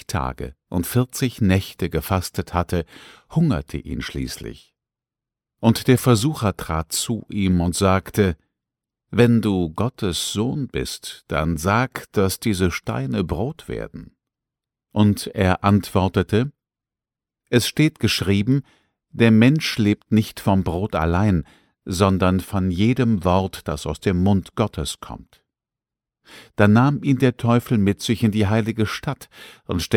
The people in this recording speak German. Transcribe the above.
Tage und 40 Nächte gefastet hatte, hungerte ihn schließlich. Und der Versucher trat zu ihm und sagte: »Wenn du Gottes Sohn bist, dann sag, dass diese Steine Brot werden.« Und er antwortete: »Es steht geschrieben, der Mensch lebt nicht vom Brot allein, sondern von jedem Wort, das aus dem Mund Gottes kommt.« Da nahm ihn der Teufel mit sich in die heilige Stadt und